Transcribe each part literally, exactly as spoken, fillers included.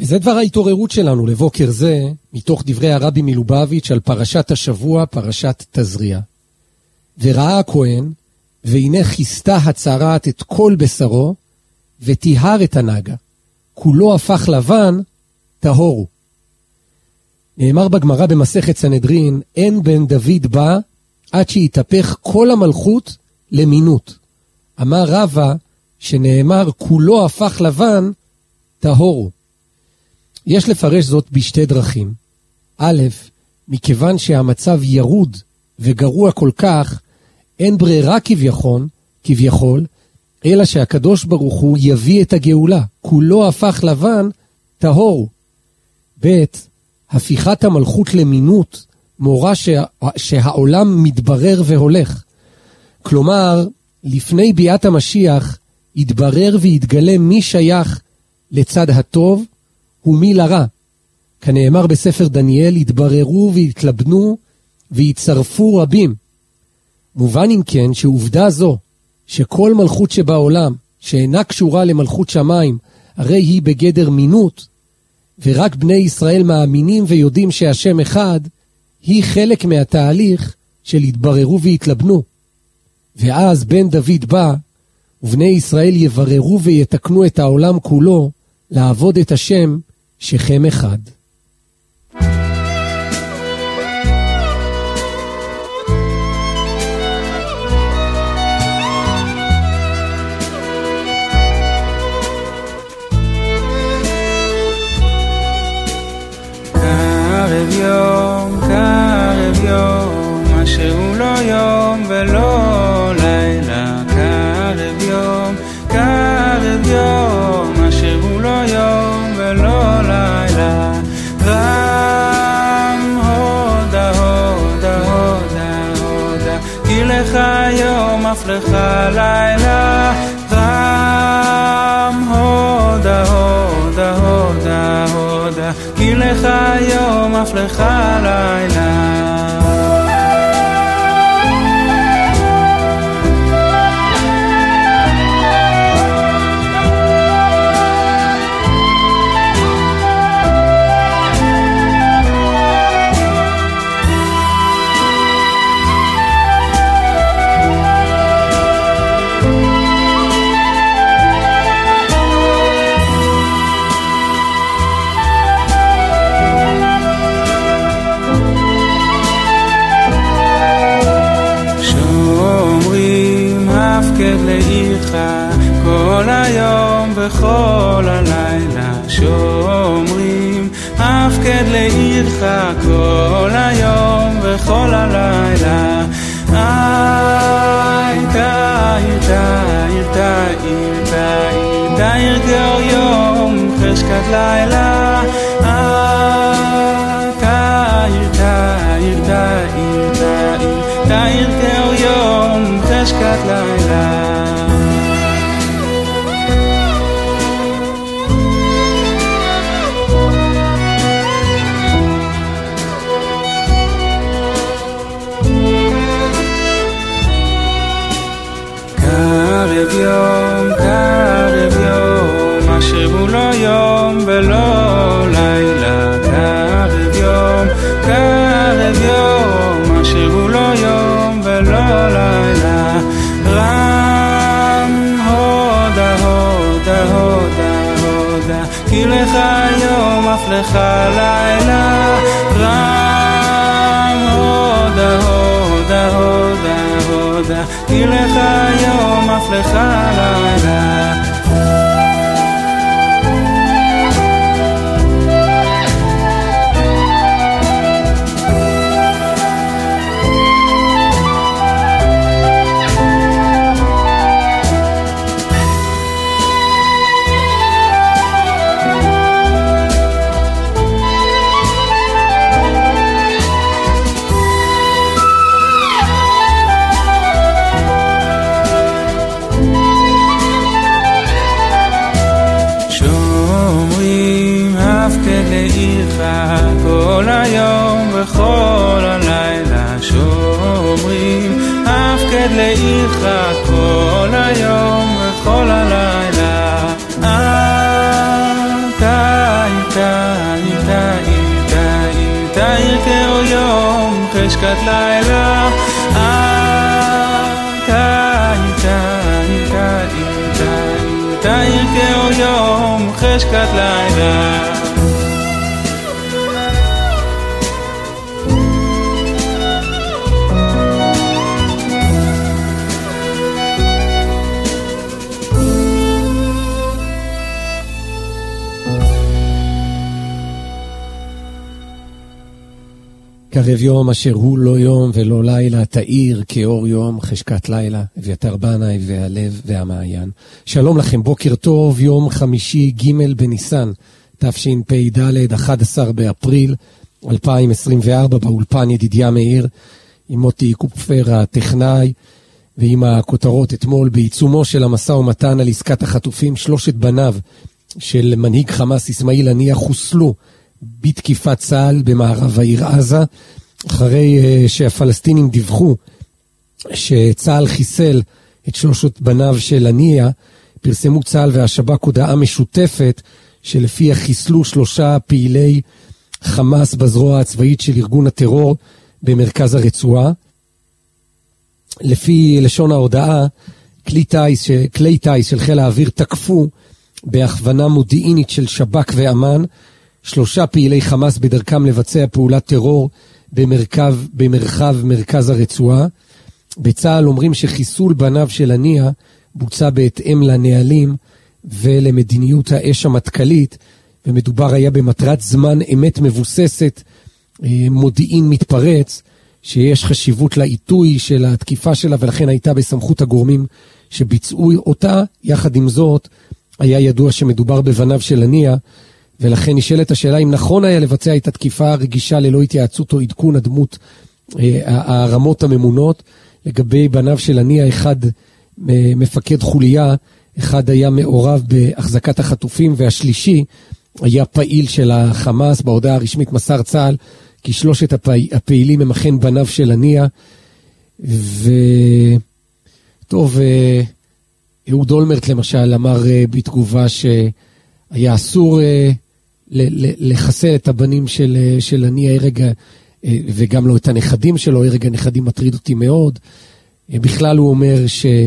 וזה דבר ההתעוררות שלנו לבוקר זה, מתוך דברי הרבי מלובביץ' על פרשת השבוע, פרשת תזריע. וראה הכהן, והנה כיסתה הצרעת את כל בשרו, וטיהר את הנגע. כולו הפך לבן, טהורו. נאמר בגמרא במסכת סנהדרין, אין בן דוד בא, עד שיתהפך כל המלכות למינות. אמר רבא, שנאמר כולו הפך לבן, טהורו. יש לפרש זאת בשתי דרכים. א', מכיוון שהמצב ירוד וגרוע כל כך, אין ברירה כביכול, כביכול, אלא שהקדוש ברוך הוא יביא את הגאולה. כולו הפך לבן, טהורו. ב', הפיכת המלכות למינות, מורה שה, שהעולם מתברר והולך. כלומר, לפני ביאת המשיח, יתברר ויתגלה מי שייך לצד הטוב ומי לרע. כנאמר בספר דניאל, יתבררו ויתלבנו ויצרפו רבים. מובן אם כן שעובדה זו, שכל מלכות שבעולם, שאינה קשורה למלכות שמיים, הרי היא בגדר מינות, ורק בני ישראל מאמינים ויודעים שהשם אחד, היא חלק מהתהליך של יתבררו ויתלבנו. ואז בן דוד בא, ובני ישראל יבררו ויתקנו את העולם כולו, לעבוד את השם שכם אחד. קרב יום, קרב יום, מה שהוא לא יום ולא לילה. קרב יום, קרב יום, מה שהוא לא יום ולא לילה. רם הודה, הודה, הודה, הודה, כי לך יום אף לך לילה. רם הודה, הודה, הודה, הודה, כי לך יום אף לך לילה. לעירך כל היום וכל הלילה. שומרים הפקד לעירך כל היום וכל הלילה. איי תאיר תאיר תאיר תאיר תאיר גאור יום חשכת לילה. איי תאיר תאיר תאיר תאיר תאיר גאור יום חשכת לילה. קרב יום, קרב יום, מה שהוא לא יום ולא לילה. קרב יום, קרב יום, מה שהוא לא יום ולא לילה. רם הודה, הודה, הודה, הודה, כי לך יום אף לך לילה. רם הודה, הודה, הודה, הודה, כי לך יום אף לך לילה. כל היום וכל הלילה. שומרים הפקד לעירך כל היום וכל הלילה. איי תאיר חשכת לילה. תאיר, תאיר, תאיר, תאיר, תאיר כאור יום, חשכת לילה. קרב יום אשר הוא לא יום ולא לילה, תאיר כאור יום, חשכת לילה, אביתר בנאי והלב והמעיין. שלום לכם, בוקר טוב, יום חמישי ג' בניסן, תשפ"ד, אחד עשר באפריל אלפיים עשרים וארבע, באולפן ידידיה מאיר, עם מוטי קופפר הטכנאי, ועם הכותרות אתמול בעיצומו של המשא ומתן על עסקת החטופים, שלושת בניו של מנהיג חמאס אסמאעיל הנייה חוסלו בתקיפת צה"ל במערב העיר עזה, אחרי uh, שהפלסטינים דיווחו שצה"ל חיסל את שלושת בניו של הנייה, פרסמו צה"ל והשב"כ הודעה משותפת שלפיה חיסלו שלושה פעילי חמאס בזרוע הצבאית של ארגון הטרור במרכז הרצועה. לפי לשון ההודעה, כלי טייס, כלי טייס של חיל האוויר תקפו בהכוונה מודיעינית של שב"כ ואמן שלושה פעילי חמאס בדרכם לבצע פעולת טרור במרכב, במרחב מרכז הרצועה. בצה"ל אומרים שחיסול בניו של הנייה בוצע בהתאם לנהלים ולמדיניות האש המטכ"לית, ומדובר היה במטרת זמן אמת מבוססת, מודיעין מתפרץ, שיש חשיבות לעיתוי של התקיפה שלה, ולכן הייתה בסמכות הגורמים שביצעו אותה. יחד עם זאת, היה ידוע שמדובר בבניו של הנייה, ולכן נשאלת השאלה אם נכון היה לבצע את התקיפה הרגישה ללא התייעצות או עדכון הדמות, הרמות הממונות. לגבי בניו של הנייה, אחד מפקד חוליה, אחד היה מעורב בהחזקת החטופים, והשלישי היה פעיל של החמאס. בהודעה הרשמית מסר צה"ל כי שלושת הפעילים הם אכן בניו של הנייה. וטוב, אהוד אולמרט למשל אמר בתגובה שהיה אסור לחסל את הבנים של, של הנייה, הרג, וגם לא את הנכדים שלו, הרג הנכדים מטריד אותי מאוד. בכלל הוא אומר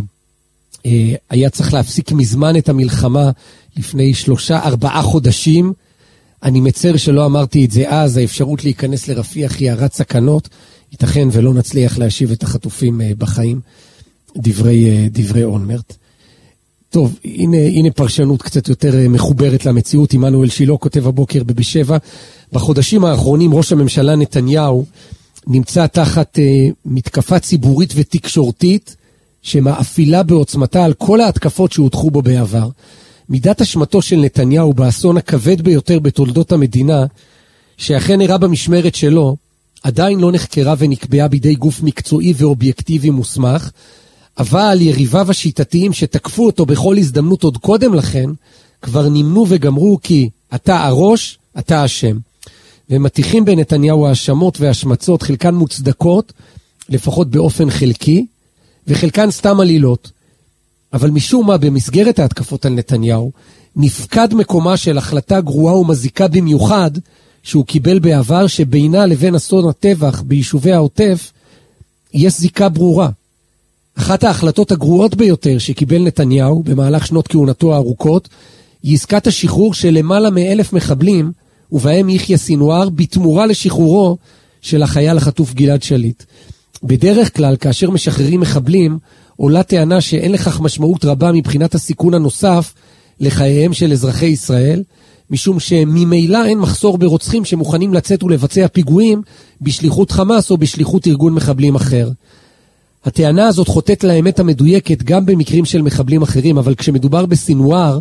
שהיה צריך להפסיק מזמן את המלחמה לפני שלושה, ארבעה חודשים. אני מצר שלא אמרתי את זה אז, האפשרות להיכנס לרפיח היא הרת סכנות, ייתכן ולא נצליח להשיב את החטופים בחיים, דברי, דברי אולמרט. טוב, הנה, הנה פרשנות קצת יותר מחוברת למציאות. עמנואל שילה כותב הבוקר בבשבע, בחודשים האחרונים ראש הממשלה נתניהו נמצא תחת uh, מתקפה ציבורית ותקשורתית שמאפילה בעוצמתה על כל ההתקפות שהודחו בו בעבר. מידת אשמתו של נתניהו באסון הכבד ביותר בתולדות המדינה, שאכן נראה במשמרת שלו, עדיין לא נחקרה ונקבעה בידי גוף מקצועי ואובייקטיבי מוסמך, אבל יריביו השיטתיים שתקפו אותו בכל הזדמנות עוד קודם לכן, כבר נמנו וגמרו כי אתה הראש, אתה אשם. ומתיחים בנתניהו האשמות והשמצות, חלקן מוצדקות, לפחות באופן חלקי, וחלקן סתם עלילות. אבל משום מה במסגרת ההתקפות על נתניהו, נפקד מקומה של החלטה גרועה ומזיקה במיוחד, שהוא קיבל בעבר, שבינה לבין אסון הטבח ביישובי העוטף, יש זיקה ברורה. אחת ההחלטות הגרועות ביותר שקיבל נתניהו במהלך שנות כהונתו הארוכות, היא עסקת השחרור של למעלה מאלף מחבלים, ובהם יחיא סינואר, בתמורה לשחרורו של החייל החטוף גלעד שליט. בדרך כלל, כאשר משחררים מחבלים, עולה טענה שאין לכך משמעות רבה מבחינת הסיכון הנוסף לחייהם של אזרחי ישראל, משום שממילא אין מחסור ברוצחים שמוכנים לצאת ולבצע פיגועים בשליחות חמאס או בשליחות ארגון מחבלים אחר. הטענה הזאת חוטאת לאמת המדויקת גם במקרים של מחבלים אחרים, אבל כשמדובר בסינואר,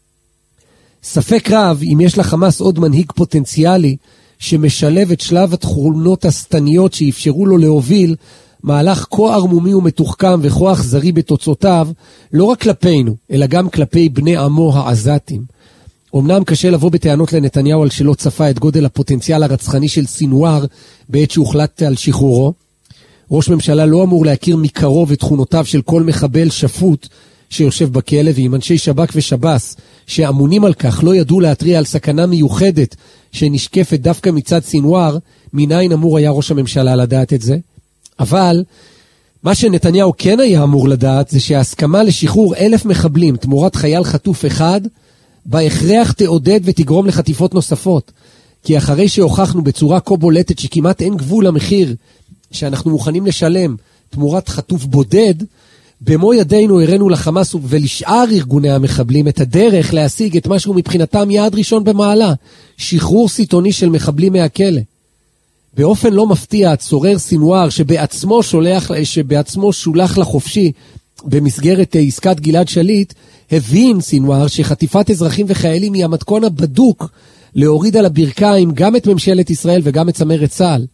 ספק רב אם יש לחמאס עוד מנהיג פוטנציאלי שמשלב את שלב התכונות הסתניות שאפשרו לו להוביל מהלך כה ערמומי ומתוחכם וכה אכזרי בתוצאותיו, לא רק כלפינו, אלא גם כלפי בני עמו העזתים. אמנם קשה לבוא בטענות לנתניהו על שלא צפה את גודל הפוטנציאל הרצחני של סינואר בעת שהוחלט על שחרורו. ראש ממשלה לא אמור להכיר מקרוב את תכונותיו של כל מחבל שפוט שיושב בכלא, ואם אנשי שב"כ ושב"ס שאמונים על כך לא ידעו להתריע על סכנה מיוחדת שנשקפת דווקא מצד סינואר, מניין אמור היה ראש הממשלה לדעת את זה? אבל מה שנתניהו כן היה אמור לדעת זה שההסכמה לשחרור אלף מחבלים תמורת חייל חטוף אחד, בהכרח תעודד ותגרום לחטיפות נוספות. כי אחרי שהוכחנו בצורה כה בולטת שכמעט אין גבול למחיר שאנחנו מוכנים לשלם תמורת חטוף בודד, במו ידינו הראינו לחמאס ולשאר ארגוני המחבלים את הדרך להשיג את משהו מבחינתם יעד ראשון במעלה, שחרור סיטוני של מחבלים מהכלא. באופן לא מפתיע, הצורר סינואר שבעצמו, שולח, שבעצמו שולח לחופשי במסגרת עסקת גלעד שליט, הבין סינואר שחטיפת אזרחים וחיילים היא המתכון הבדוק להוריד על הברכיים גם את ממשלת ישראל וגם את צמרת צה"ל.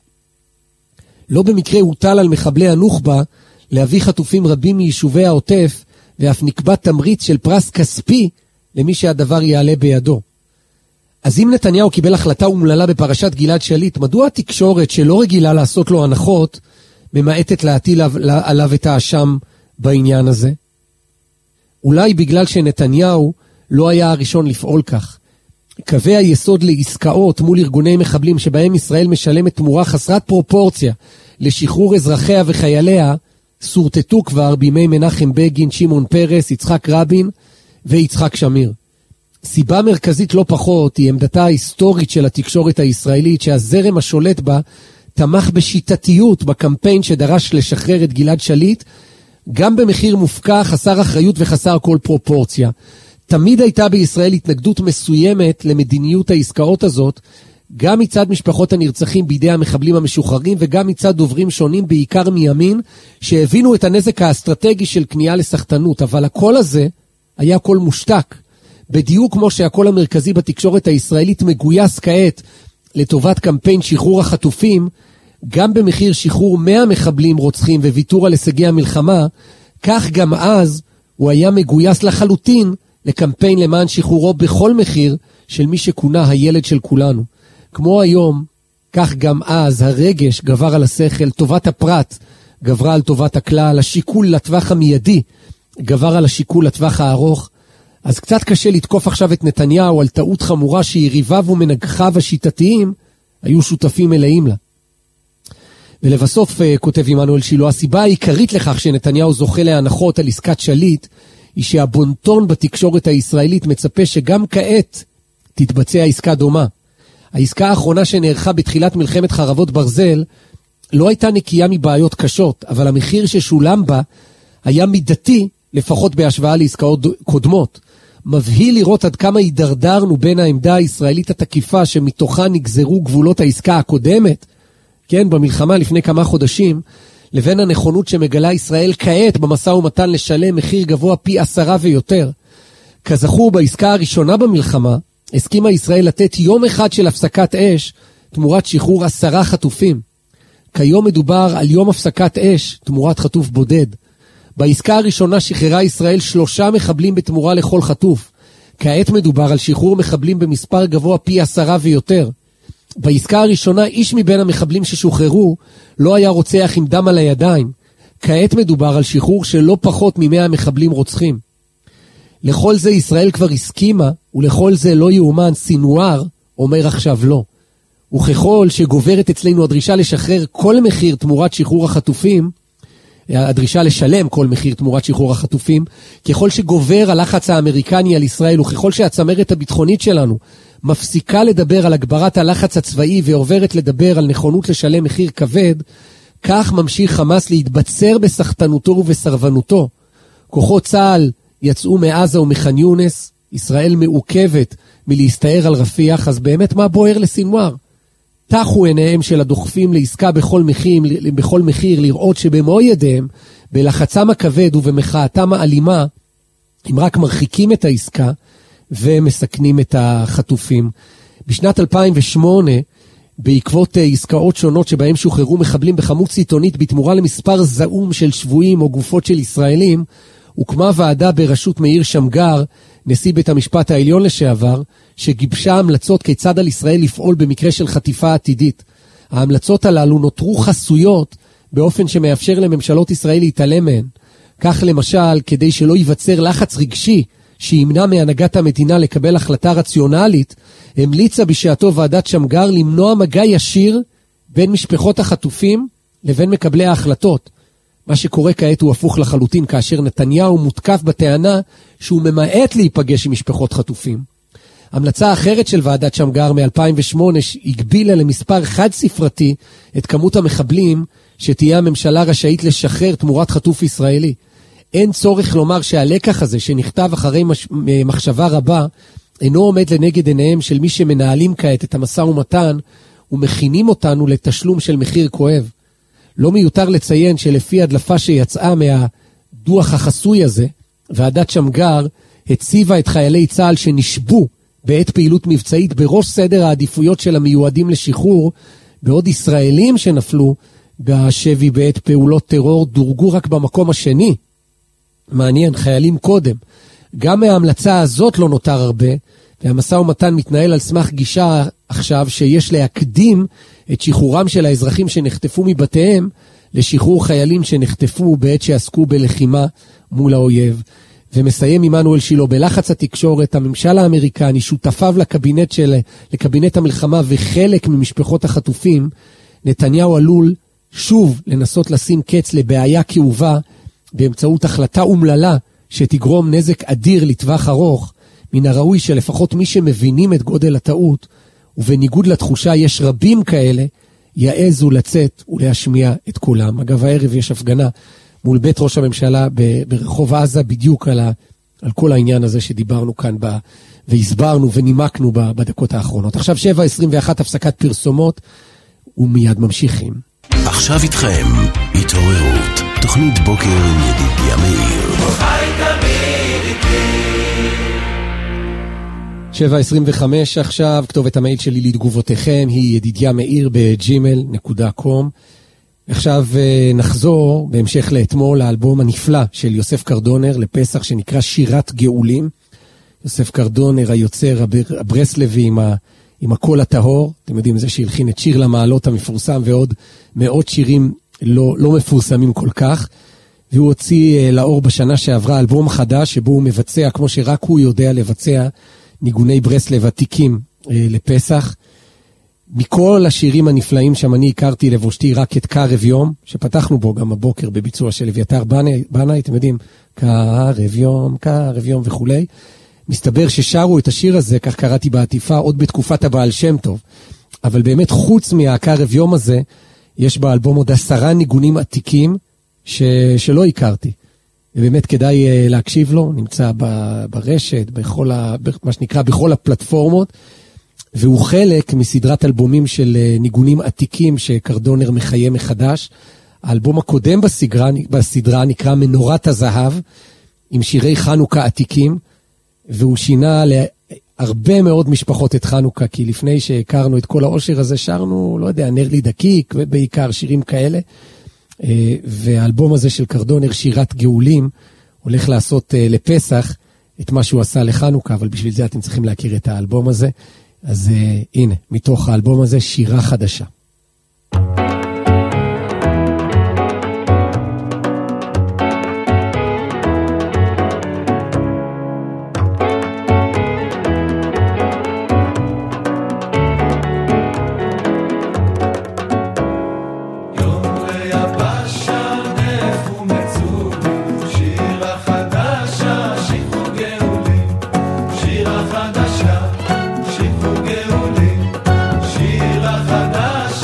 לא במקרה הוטל על מחבלי הנוח'בה להביא חטופים רבים מיישובי העוטף, ואף נקבע תמריץ של פרס כספי למי שהדבר יעלה בידו. אז אם נתניהו קיבל החלטה אומללה בפרשת גלעד שליט, מדוע התקשורת שלא רגילה לעשות לו הנחות, ממעטת להטיל עליו את האשם בעניין הזה? אולי בגלל שנתניהו לא היה הראשון לפעול כך. קווי היסוד לעסקאות מול ארגוני מחבלים שבהם ישראל משלמת תמורה חסרת פרופורציה לשחרור אזרחיה וחייליה, סורטטו כבר בימי מנחם בגין, שמעון פרס, יצחק רבין ויצחק שמיר. סיבה מרכזית לא פחות היא עמדתה ההיסטורית של התקשורת הישראלית, שהזרם השולט בה תמך בשיטתיות בקמפיין שדרש לשחרר את גלעד שליט, גם במחיר מופקע, חסר אחריות וחסר כל פרופורציה. תמיד הייתה בישראל התנגדות מסוימת למדיניות העסקאות הזאת, גם מצד משפחות הנרצחים בידי המחבלים המשוחררים, וגם מצד דוברים שונים, בעיקר מימין, שהבינו את הנזק האסטרטגי של כניעה לסחטנות. אבל הקול הזה היה קול מושתק. בדיוק כמו שהקול המרכזי בתקשורת הישראלית מגויס כעת לטובת קמפיין שחרור החטופים, גם במחיר שחרור מאה מחבלים רוצחים וויתור על הישגי המלחמה, כך גם אז הוא היה מגויס לחלוטין לקמפיין למען שחרורו בכל מחיר של מי שכונה הילד של כולנו. כמו היום, כך גם אז הרגש גבר על השכל, טובת הפרט גברה על טובת הכלל, השיקול לטווח המיידי גבר על השיקול לטווח הארוך. אז קצת קשה לתקוף עכשיו את נתניהו על טעות חמורה שיריביו ומנגחיו השיטתיים היו שותפים מלאים לה. ולבסוף, כותב עמנואל שילה, הסיבה העיקרית לכך שנתניהו זוכה להנחות על עסקת שליט, היא שהבונטון בתקשורת הישראלית מצפה שגם כעת תתבצע עסקה דומה. העסקה האחרונה שנערכה בתחילת מלחמת חרבות ברזל לא הייתה נקייה מבעיות קשות, אבל המחיר ששולם בה היה מידתי, לפחות בהשוואה לעסקאות קודמות. מבהיל לראות עד כמה הידרדרנו בין העמדה הישראלית התקיפה שמתוכה נגזרו גבולות העסקה הקודמת, כן, במלחמה לפני כמה חודשים, לבין הנכונות שמגלה ישראל כעת במשא ומתן לשלם מחיר גבוה פי עשרה ויותר. כזכור, בעסקה הראשונה במלחמה, הסכימה ישראל לתת יום אחד של הפסקת אש תמורת שחרור עשרה חטופים. כיום מדובר על יום הפסקת אש תמורת חטוף בודד. בעסקה הראשונה שחררה ישראל שלושה מחבלים בתמורה לכל חטוף. כעת מדובר על שחרור מחבלים במספר גבוה פי עשרה ויותר. בעסקה הראשונה איש מבין המחבלים ששוחררו לא היה רוצח עם דם על הידיים. כעת מדובר על שחרור של לא פחות ממאה מחבלים רוצחים. לכל זה ישראל כבר הסכימה, ולכל זה לא יאומן, סינואר אומר עכשיו לא. וככל שגוברת אצלנו הדרישה לשחרר כל מחיר תמורת שחרור החטופים, הדרישה לשלם כל מחיר תמורת שחרור החטופים, ככל שגובר הלחץ האמריקני על ישראל, וככל שהצמרת הביטחונית שלנו מפסיקה לדבר על הגברת הלחץ הצבאי ועוברת לדבר על נכונות לשלם מחיר כבד, כך ממשיך חמאס להתבצר בסחטנותו ובסרבנותו. כוחות צה"ל יצאו מעזה ומח'אן יונס, ישראל מעוכבת מלהסתער על רפיח, אז באמת מה בוער לסינואר? תחו עיניהם של הדוחפים לעסקה בכל מחיר, בכל מחיר לראות שבמו ידיהם, בלחצם הכבד ובמחאתם האלימה, הם רק מרחיקים את העסקה ומסכנים את החטופים. בשנת אלפיים ושמונה, בעקבות עסקאות שונות שבהם שוחררו מחבלים בכמות סיטונית בתמורה למספר זעום של שבויים או גופות של ישראלים, הוקמה ועדה בראשות מאיר שמגר, נשיא בית המשפט העליון לשעבר, שגיבשה המלצות כיצד על ישראל לפעול במקרה של חטיפה עתידית. ההמלצות הללו נותרו חסויות באופן שמאפשר לממשלות ישראל להתעלם מהן. כך למשל, כדי שלא ייווצר לחץ רגשי שימנע מהנהגת המדינה לקבל החלטה רציונלית, המליצה בשעתו ועדת שמגר למנוע מגע ישיר בין משפחות החטופים לבין מקבלי ההחלטות. מה שקורה כעת הוא הפוך לחלוטין, כאשר נתניהו מותקף בטענה שהוא ממעט להיפגש עם משפחות חטופים. המלצה אחרת של ועדת שמגר מ-אלפיים ושמונה הגבילה למספר חד ספרתי את כמות המחבלים שתהיה הממשלה רשאית לשחרר תמורת חטוף ישראלי. אין צורך לומר שהלקח הזה שנכתב אחרי מש... מחשבה רבה אינו עומד לנגד עיניהם של מי שמנהלים כעת את המשא ומתן ומכינים אותנו לתשלום של מחיר כואב. לא מיותר לציין שלפי הדלפה שיצאה מהדוח החסוי הזה, ועדת שמגר הציבה את חיילי צה"ל שנשבו בעת פעילות מבצעית בראש סדר העדיפויות של המיועדים לשחרור, בעוד ישראלים שנפלו בשבי בעת פעולות טרור דורגו רק במקום השני. מעניין, חיילים קודם. גם מההמלצה הזאת לא נותר הרבה, והמשא ומתן מתנהל על סמך גישה עכשיו שיש להקדים את שחרורם של האזרחים שנחטפו מבתיהם לשחרור חיילים שנחטפו בעת שעסקו בלחימה מול האויב. ומסיים עמנואל שילה, בלחץ התקשורת, הממשל האמריקני, שותפיו לקבינט של, לקבינט המלחמה וחלק ממשפחות החטופים, נתניהו עלול שוב לנסות לשים קץ לבעיה כאובה באמצעות החלטה אומללה שתגרום נזק אדיר לטווח ארוך. מן הראוי שלפחות מי שמבינים את גודל הטעות, ובניגוד לתחושה יש רבים כאלה, יעזו לצאת ולהשמיע את כולם. אגב, הערב יש הפגנה מול בית ראש הממשלה ברחוב עזה, בדיוק על, ה, על כל העניין הזה שדיברנו כאן ב, והסברנו ונימקנו ב, בדקות האחרונות. עכשיו שבע עשרים ואחת הפסקת פרסומות, ומיד ממשיכים. עכשיו איתכם, התעוררות, תוכנית בוקר עם ידידיה מאיר. שבע עשרים וחמש עכשיו, כתובת המייל שלי לתגובותיכם היא ידידיה מאיר בג'ימל נקודה קום. עכשיו נחזור בהמשך לאתמול האלבום הנפלא של יוסף קרדונר לפסח שנקרא שירת גאולים. יוסף קרדונר היוצר הברסלבי עם, ה, עם הקול הטהור, אתם יודעים, זה שהלחין את שיר למעלות המפורסם ועוד מאות שירים לא, לא מפורסמים כל כך. והוא הוציא לאור בשנה שעברה אלבום חדש שבו הוא מבצע כמו שרק הוא יודע לבצע ניגוני ברסלב עתיקים אה, לפסח. מכל השירים הנפלאים שם אני הכרתי לבושתי רק את קרב יום, שפתחנו בו גם הבוקר בביצוע של אביתר בנאי, בנאי, אתם יודעים, קרב יום, קרב יום וכולי. מסתבר ששרו את השיר הזה, כך קראתי בעטיפה, עוד בתקופת הבעל שם טוב. אבל באמת חוץ מהקרב יום הזה, יש באלבום עוד עשרה ניגונים עתיקים ש... שלא הכרתי. ובאמת כדאי uh, להקשיב לו, נמצא ב- ברשת, בכל ה- מה שנקרא בכל הפלטפורמות, והוא חלק מסדרת אלבומים של uh, ניגונים עתיקים שקרדונר מחיה מחדש. האלבום הקודם בסדרה, בסדרה נקרא מנורת הזהב, עם שירי חנוכה עתיקים, והוא שינה להרבה מאוד משפחות את חנוכה, כי לפני שהכרנו את כל האושר הזה, שרנו, לא יודע, נר לי דקיק, ובעיקר שירים כאלה, והאלבום הזה של קרדונר, שירת גאולים, הולך לעשות לפסח את מה שהוא עשה לחנוכה, אבל בשביל זה אתם צריכים להכיר את האלבום הזה. אז הנה, מתוך האלבום הזה, שירה חדשה. שירה חדשה,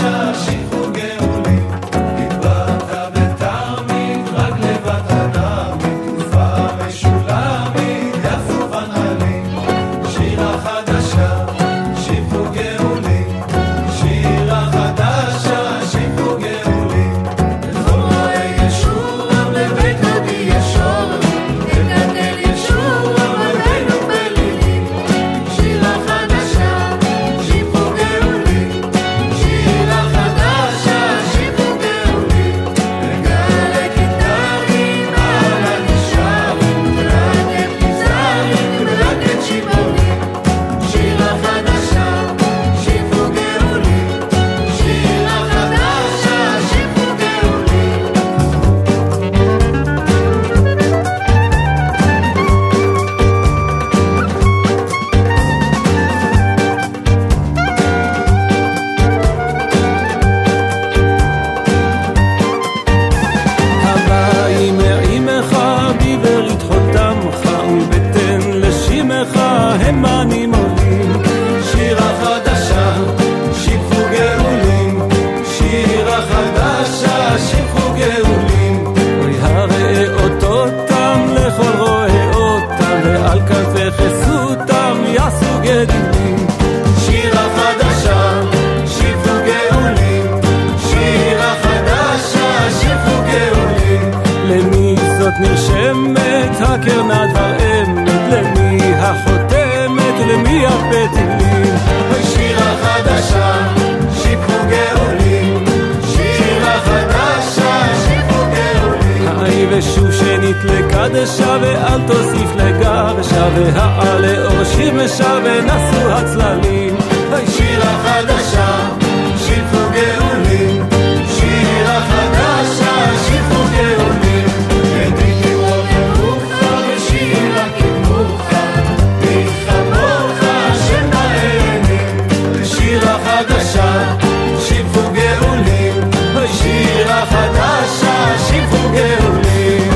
השמש הקרנה דבר אמת, למי החותמת ולמי הפתילים. שירה חדשה שיפחו גאולים, שירה חדשה שיפחו גאולים. היי ושוב שנית לקדשה ואל תוסיף לגרשה, והעלה אור שיר משה ונסו הצללים. שירה חדשה שיפחו גאולים, שירה חדשה שיפחו גאולים. ידידי וכמוך ושירה כמוך, וכמוך שמעיינים. שירה חדשה שיפחו גאולים, שירה חדשה שיפחו גאולים.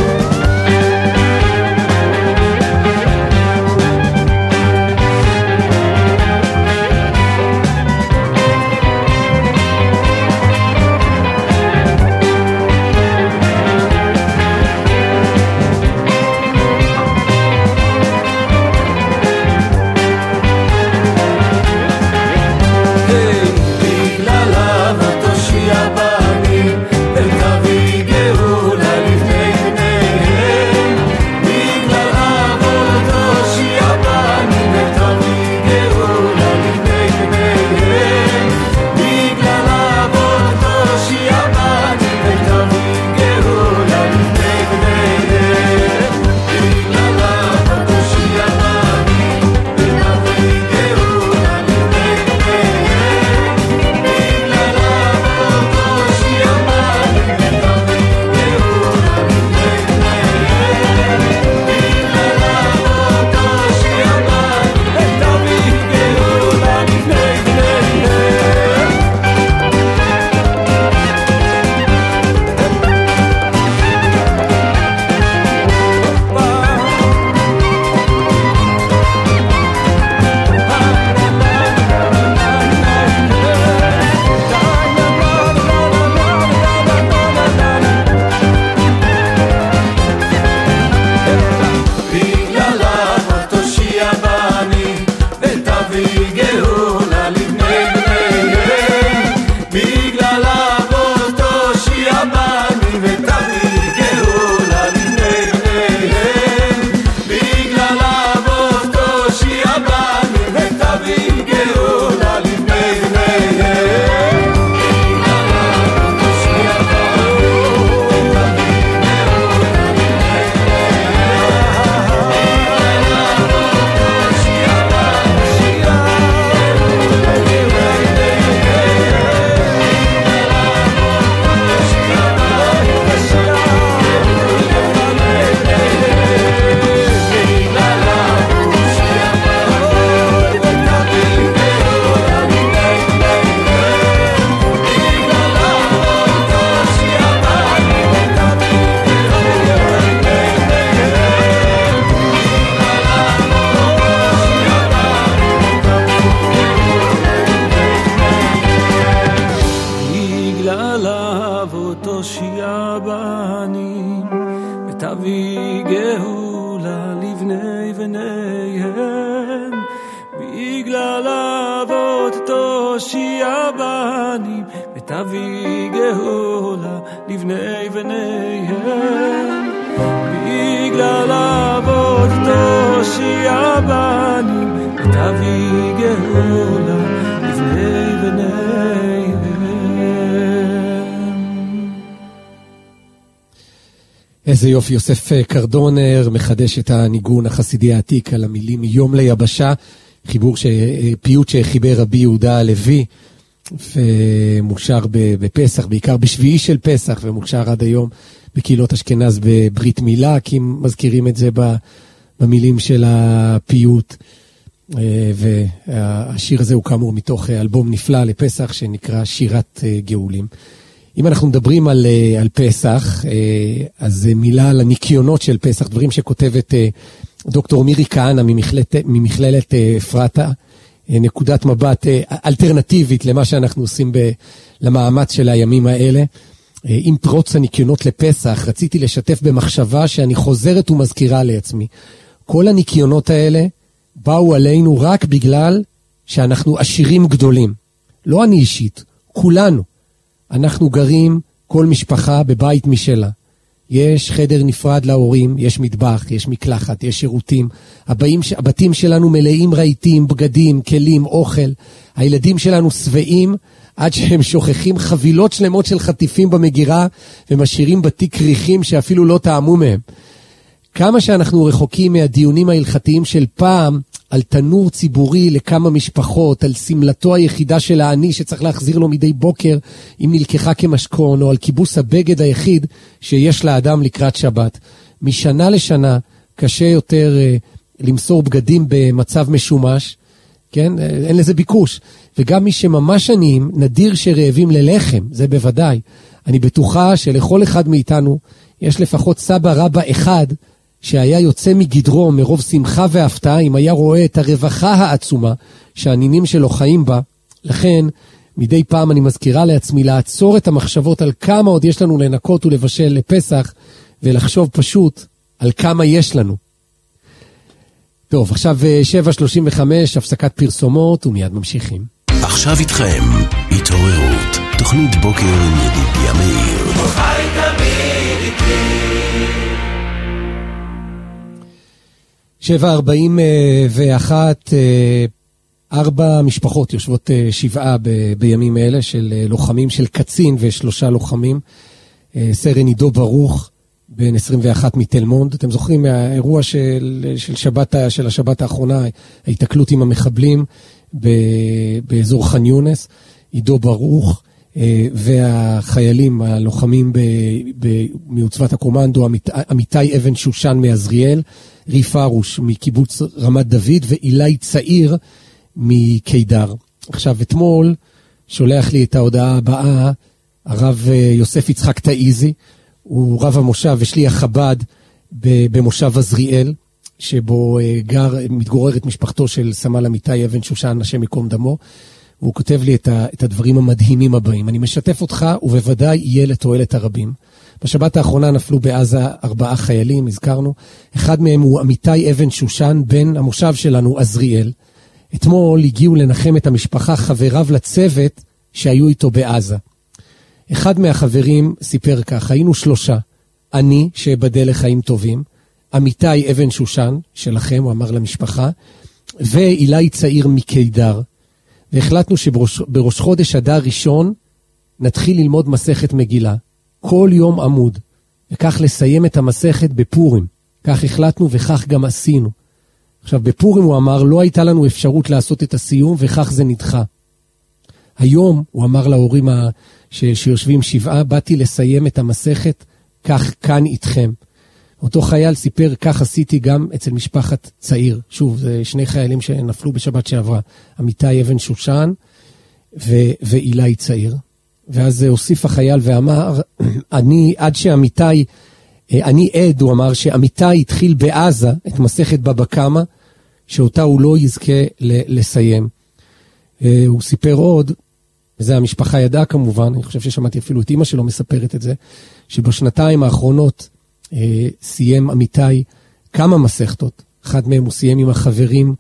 איזה יופי, יוסף קרדונר מחדש את הניגון החסידי העתיק על המילים מיום ליבשה, חיבור ש... פיוט שחיבר רבי יהודה הלוי, ומושר בפסח, בעיקר בשביעי של פסח, ומושר עד היום בקהילות אשכנז בברית מילה, כי מזכירים את זה במילים של הפיוט. והשיר הזה הוא כאמור מתוך אלבום נפלא לפסח שנקרא שירת גאולים. אם אנחנו מדברים על, על פסח, אז מילה על הניקיונות של פסח, דברים שכותבת דוקטור מירי כהנא ממכללת, ממכללת אפרתה, נקודת מבט אלטרנטיבית למה שאנחנו עושים ב, למאמץ של הימים האלה. עם פרוץ הניקיונות לפסח, רציתי לשתף במחשבה שאני חוזרת ומזכירה לעצמי. כל הניקיונות האלה באו עלינו רק בגלל שאנחנו עשירים גדולים. לא אני אישית, כולנו. אנחנו גרים, כל משפחה בבית משלה. יש חדר נפרד להורים, יש מטבח, יש מקלחת, יש שירותים. הבאים, הבתים שלנו מלאים רהיטים, בגדים, כלים, אוכל. הילדים שלנו שבעים עד שהם שוכחים חבילות שלמות של חטיפים במגירה ומשאירים בתיק ריחים שאפילו לא טעמו מהם. כמה שאנחנו רחוקים מהדיונים ההלכתיים של פעם על תנור ציבורי לכמה משפחות, על סמלתו היחידה של העני שצריך להחזיר לו מדי בוקר אם נלקחה כמשכון, או על כיבוס הבגד היחיד שיש לאדם לקראת שבת. משנה לשנה קשה יותר uh, למסור בגדים במצב משומש, כן? אין לזה ביקוש. וגם מי שממש עניים, נדיר שרעבים ללחם, זה בוודאי. אני בטוחה שלכל אחד מאיתנו יש לפחות סבא רבא אחד שהיה יוצא מגדרו מרוב שמחה והפתעה אם היה רואה את הרווחה העצומה שהנינים שלו חיים בה. לכן, מדי פעם אני מזכירה לעצמי לעצור את המחשבות על כמה עוד יש לנו לנקות ולבשל לפסח, ולחשוב פשוט על כמה יש לנו. טוב, עכשיו שבע שלושים וחמש, הפסקת פרסומות ומיד ממשיכים. עכשיו איתכם, התעוררות, תוכנית בוקר עם ידידיה מאיר. חי תמיד איתי. שבע ארבעים ואחת, ארבע משפחות יושבות שבעה ב, בימים אלה של לוחמים, של קצין ושלושה לוחמים. סרן עידו ברוך, בן עשרים ואחת מתל מונד. אתם זוכרים מהאירוע של, של, שבת, של השבת האחרונה, ההתקלות עם המחבלים ב, באזור ח'אן יונס. עידו ברוך והחיילים, הלוחמים מעוצבת הקומנדו, אמיתי אבן שושן מעזריאל, ריף ארוש מקיבוץ רמת דוד, ואילי צעיר מקידר. עכשיו, אתמול שולח לי את ההודעה הבאה, הרב יוסף יצחק תאיזי, הוא רב המושב ושליח חב"ד במושב עזריאל, שבו גר, מתגוררת משפחתו של סמל אמיתי אבן שושן, השם מקום דמו. והוא כותב לי את, ה, את הדברים המדהימים הבאים. אני משתף אותך, ובוודאי יהיה לתועלת הרבים. בשבת האחרונה נפלו בעזה ארבעה חיילים, הזכרנו. אחד מהם הוא אמיתי אבן שושן, בן המושב שלנו, עזריאל. אתמול הגיעו לנחם את המשפחה חבריו לצוות שהיו איתו בעזה. אחד מהחברים סיפר כך, היינו שלושה. אני, שבדל לחיים טובים, אמיתי אבן שושן, שלכם, הוא אמר למשפחה, ואילי צעיר מקידר. והחלטנו שבראש חודש אדר ראשון נתחיל ללמוד מסכת מגילה. כל יום עמוד. וכך לסיים את המסכת בפורים. כך החלטנו וכך גם עשינו. עכשיו, בפורים הוא אמר, לא הייתה לנו אפשרות לעשות את הסיום, וכך זה נדחה. היום, הוא אמר להורים ש... שיושבים שבעה, באתי לסיים את המסכת, כך כאן איתכם. אותו חייל סיפר, כך עשיתי גם אצל משפחת צעיר. שוב, זה שני חיילים שנפלו בשבת שעברה. אמיתי אבן שושן ו... ואילי צעיר. ואז הוסיף החייל ואמר, אני, עד שאמיתי, אני עד, הוא אמר, שאמיתי התחיל בעזה את מסכת בבא קמא, שאותה הוא לא יזכה לסיים. הוא סיפר עוד, וזה המשפחה ידעה כמובן, אני חושב ששמעתי אפילו את אמא שלו מספרת את זה, שבשנתיים האחרונות סיים אמיתי כמה מסכתות. אחד מהם הוא סיים עם החברים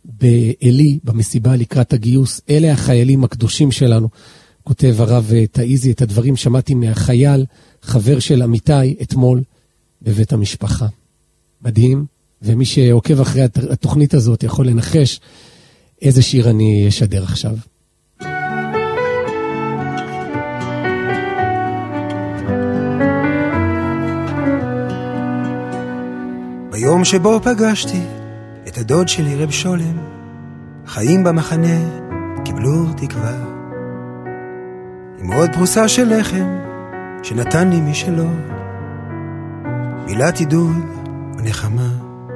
באלי, במסיבה לקראת הגיוס. אלה החיילים הקדושים שלנו. כותב הרב תאיזי, את הדברים שמעתי מהחייל, חבר של אמיתי, אתמול בבית המשפחה. מדהים, ומי שעוקב אחרי התוכנית הזאת יכול לנחש איזה שיר אני אשדר עכשיו. ביום שבו פגשתי את הדוד שלי רב שולם, חיים במחנה קיבלו תקווה, עם עוד פרוסה של לחם שנתן לי משלו, מילת עידוד ונחמה.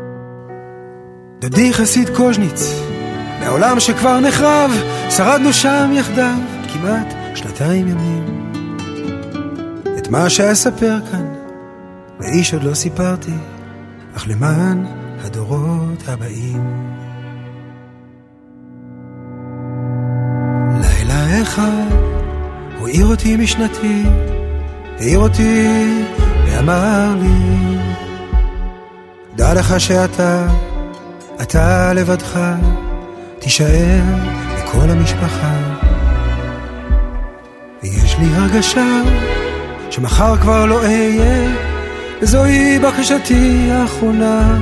דודי חסיד קוז'ניץ, מהעולם שכבר נחרב, שרדנו שם יחדיו כמעט שנתיים ימים. את מה שאספר כאן לאיש עוד לא סיפרתי, אך למען הדורות הבאים. לילה אחד הוא העיר אותי משנתי, העיר אותי ואמר לי, דע לך שאתה, אתה לבדך, תישאר לכל המשפחה. ויש לי הרגשה שמחר כבר לא אהיה, זוהי בקשתי האחרונה.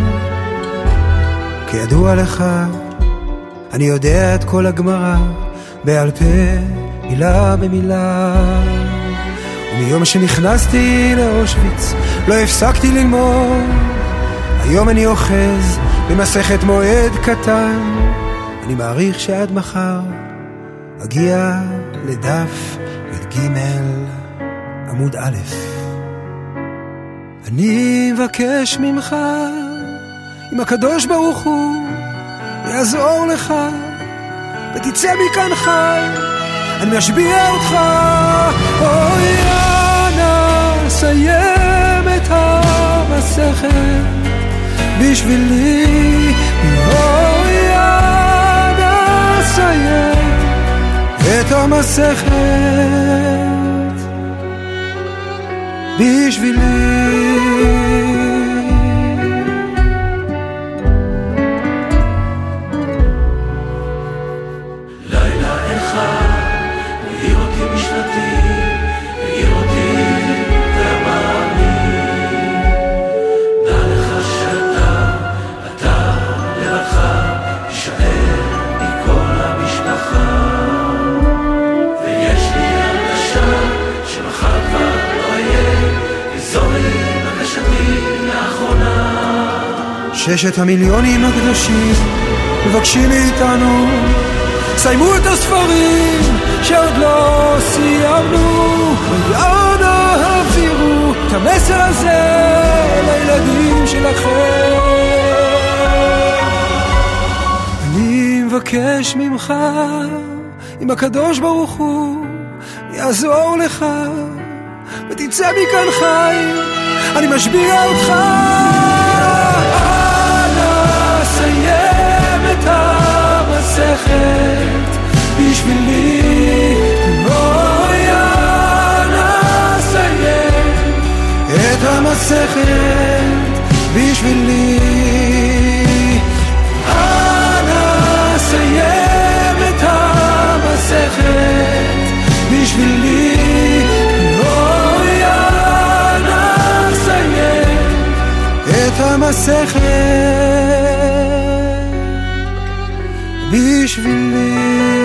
כידוע לך, אני יודע את כל הגמרא בעל פה, מילה במילה. ומיום שנכנסתי לאושוויץ לא הפסקתי ללמוד. היום אני אוחז במסכת מועד קטן. אני מעריך שעד מחר אגיע לדף ג' עמוד א'. אני מבקש ממך, אם הקדוש ברוך הוא יעזור לך ותצא מכאן חי, אני משביע אותך. אוי אנא סיים את המסכת בשבילי. אוי אנא סיים את המסכת בשבילי. ששת המיליונים הקדושים מבקשים מאיתנו, סיימו את הספרים שעוד לא סיימנו, ואנא העבירו את המסר הזה לילדים שלכם. אני מבקש ממך, אם הקדוש ברוך הוא יעזור לך ותצא מכאן חי, אני משביע אותך. סיים את המסכת בשבילי. אוי אנא סיים את המסכת בשבילי. אנא סיים את המסכת בשבילי. אוי אנא סיים את המסכת בשבילי.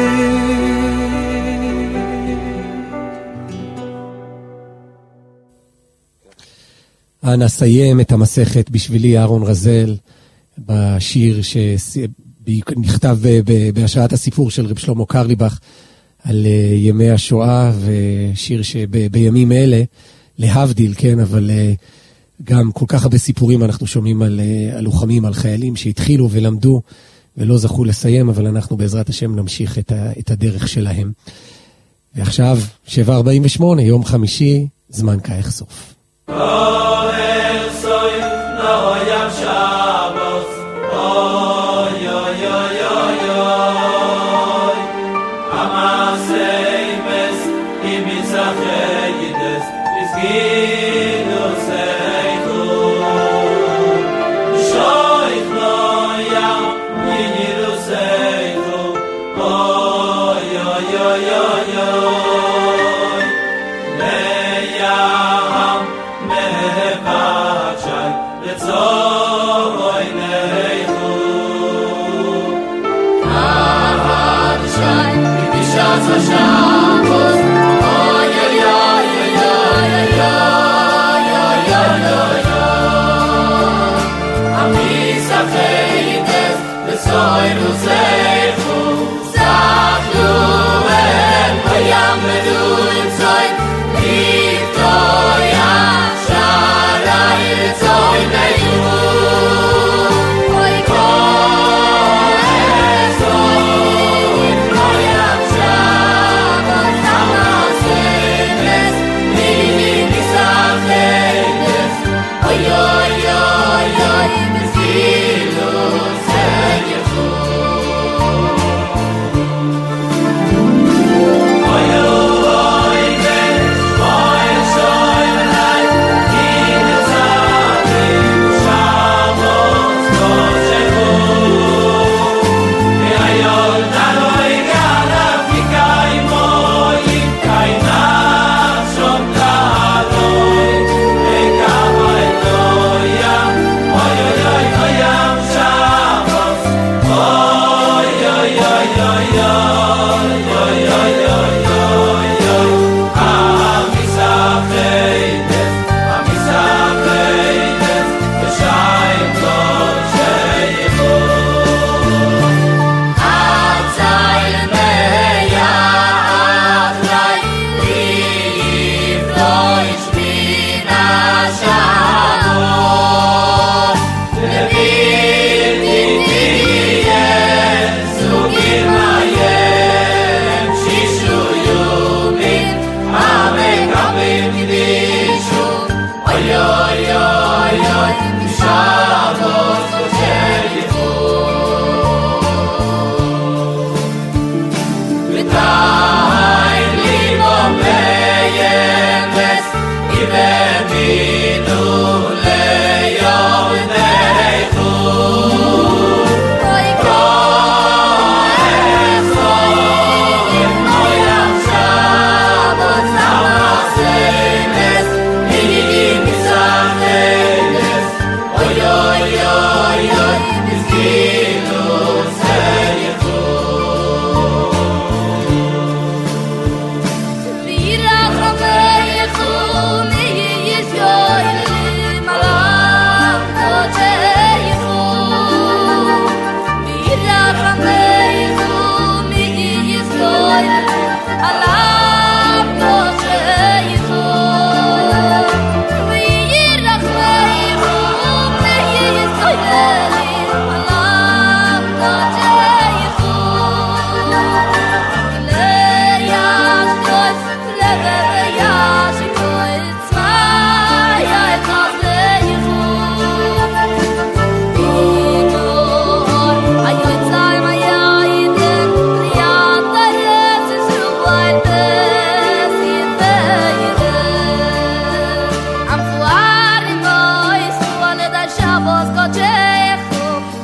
אנא סיים את המסכת בשבילי, אהרון רזל, בשיר שנכתב בהשראת הסיפור של רב שלמה קרליבך על ימי השואה, ושיר שבימים אלה, להבדיל, כן, אבל גם כל כך הרבה סיפורים אנחנו שומעים על, על לוחמים, על חיילים שהתחילו ולמדו ולא זכו לסיים, אבל אנחנו בעזרת השם נמשיך את, ה, את הדרך שלהם. ועכשיו, שבע ארבעים ושמונה, יום חמישי, זמן כאך סוף. Oy, oy, oy, oy,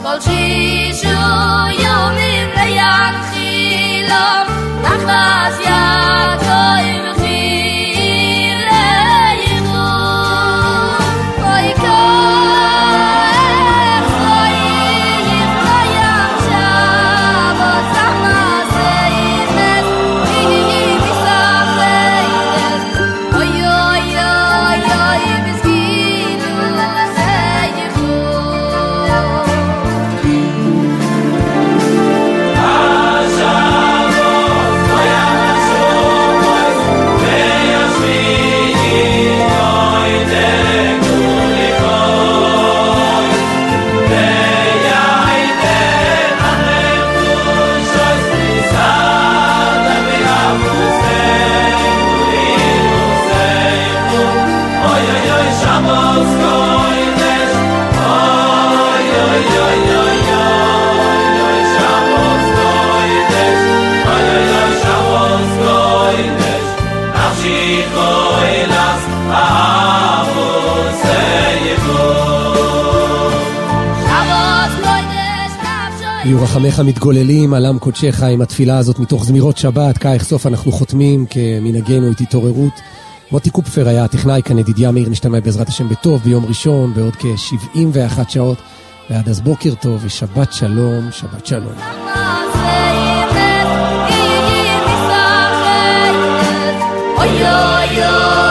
כל שישו יומים לינחילם נחלס ידוי וחיל ליחום אוי כך אוי יפליים שבת סמסיימס איני מספיידס אוי אוי אוי אוי מסגינו יהיו רחמך מתגוללים על עם קודשך עם התפילה הזאת מתוך זמירות שבת. כך סוף אנחנו חותמים כמנהגנו את התעוררות. מוטי קופפר היה הטכנאי, כאן ידידיה מאיר, נשתמע בעזרת השם בטוב ביום ראשון בעוד כ-שבעים ואחת שעות, ועד אז בוקר טוב ושבת שלום, שבת שלום. אוי אוי אוי